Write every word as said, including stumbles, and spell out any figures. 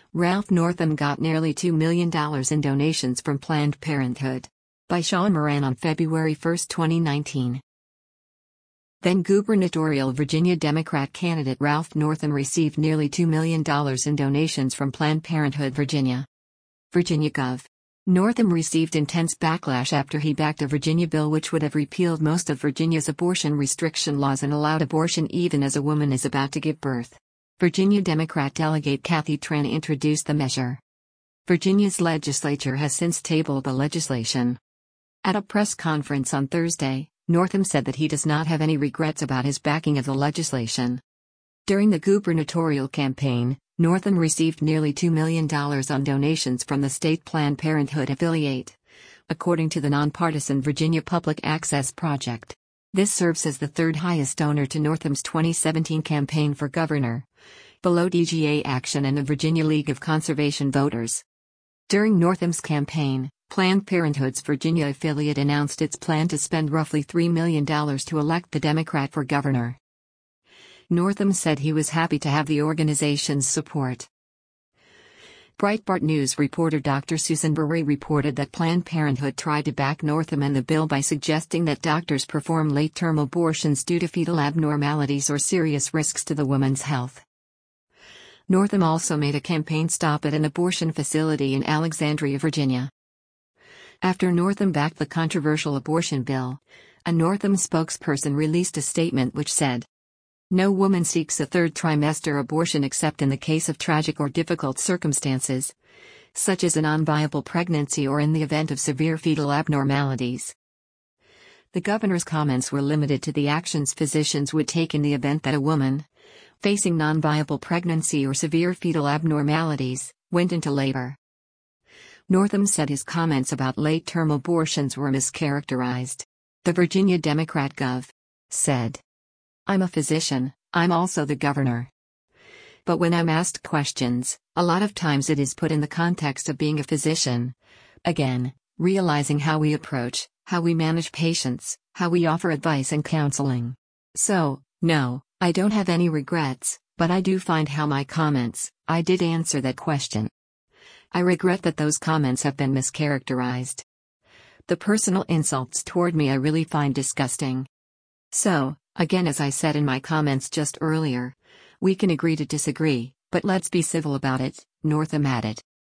Ralph Northam got nearly two million dollars in donations from Planned Parenthood. By Sean Moran on February first, twenty nineteen. Then gubernatorial Virginia Democrat candidate Ralph Northam received nearly two million dollars in donations from Planned Parenthood Virginia. Virginia Gov. Northam received intense backlash after he backed a Virginia bill which would have repealed most of Virginia's abortion restriction laws and allowed abortion even as a woman is about to give birth. Virginia Democrat delegate Kathy Tran introduced the measure. Virginia's legislature has since tabled the legislation. At a press conference on Thursday, Northam said that he does not have any regrets about his backing of the legislation. During the gubernatorial campaign, Northam received nearly two million dollars on donations from the state Planned Parenthood affiliate, according to the nonpartisan Virginia Public Access Project. This serves as the third highest donor to Northam's twenty seventeen campaign for governor, below D G A Action and the Virginia League of Conservation Voters. During Northam's campaign, Planned Parenthood's Virginia affiliate announced its plan to spend roughly three million dollars to elect the Democrat for governor. Northam said he was happy to have the organization's support. Breitbart News reporter Doctor Susan Bury reported that Planned Parenthood tried to back Northam and the bill by suggesting that doctors perform late-term abortions due to fetal abnormalities or serious risks to the woman's health. Northam also made a campaign stop at an abortion facility in Alexandria, Virginia. After Northam backed the controversial abortion bill, a Northam spokesperson released a statement which said, "No woman seeks a third trimester abortion except in the case of tragic or difficult circumstances, such as a non-viable pregnancy or in the event of severe fetal abnormalities." The governor's comments were limited to the actions physicians would take in the event that a woman, facing non-viable pregnancy or severe fetal abnormalities, went into labor. Northam said his comments about late-term abortions were mischaracterized. The Virginia Democrat Gov. said, "I'm a physician, I'm also the governor. But when I'm asked questions, a lot of times it is put in the context of being a physician. Again, realizing how we approach, how we manage patients, how we offer advice and counseling. So, no, I don't have any regrets, but I do find how my comments, I did answer that question. I regret that those comments have been mischaracterized. The personal insults toward me I really find disgusting. So, again, as I said in my comments just earlier, we can agree to disagree, but let's be civil about it," Northam added.